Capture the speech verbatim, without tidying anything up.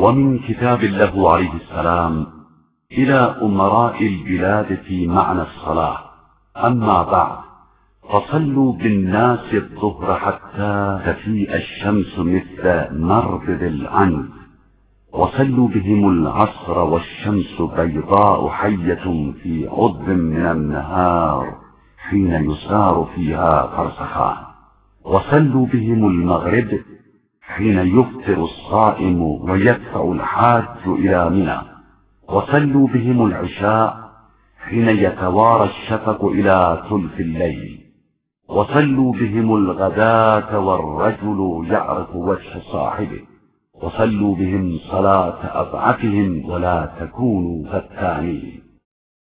ومن كتاب له عليه السلام إلى أمراء البلاد في معنى الصلاة. أما بعد، فصلوا بالناس الظهر حتى تفيء الشمس مثل مربد العنب، وصلوا بهم العصر والشمس بيضاء حية في عضب من النهار حين يسار فيها فرسخان، وصلوا بهم المغرب حين يفطر الصائم ويدفع الحاج إلى منى، وصلوا بهم العشاء حين يتوارى الشفق إلى ثلث الليل، وصلوا بهم الغداة والرجل يعرف وجه صاحبه، وصلوا بهم صلاة أضعفهم ولا تكونوا فتانين.